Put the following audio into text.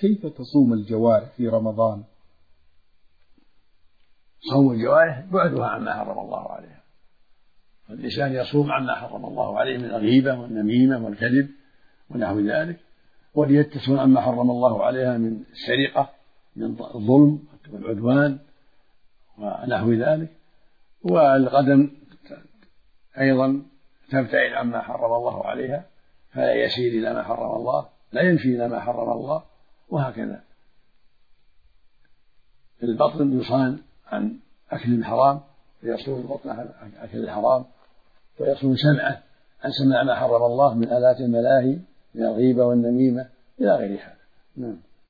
كيف تصوم الجوارح في رمضان؟ صوم الجوارح بعدها عما حرم الله عليها، فالإنسان يصوم عما حرم الله عليه من الغيبة والنميمة والكذب ونحو ذلك، واليد تصوم عما حرم الله عليها من السرقة، من الظلم والعدوان ونحو ذلك، والقدم أيضا تبتعد عما حرم الله عليها، فلا يسير إلى ما حرم الله، لا يمشي إلى ما حرم الله، وهكذا. البطن يصان عن أكل الحرام، فيصوم البطن عن أكل الحرام، ويصوم سمعه عن سماع ما حرم الله من آلات الملاهي من الغيبة والنميمة إلى غير هذا. نعم.